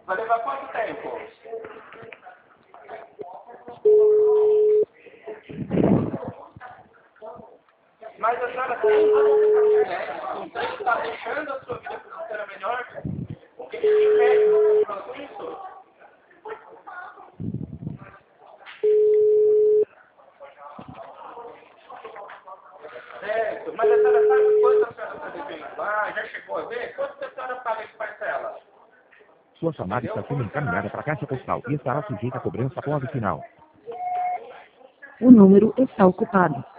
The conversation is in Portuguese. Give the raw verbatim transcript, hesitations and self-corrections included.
Vai levar quanto tempo? Mas a senhora tem está deixando a sua vida financeira melhor? O que te impede com isso? Certo, mas a senhora sabe quanto a senhora está devendo lá? Já chegou a ver? Quanto a senhora paga de parcela? Sua chamada está sendo encaminhada para a caixa postal e estará sujeita a cobrança após o final. O número está ocupado.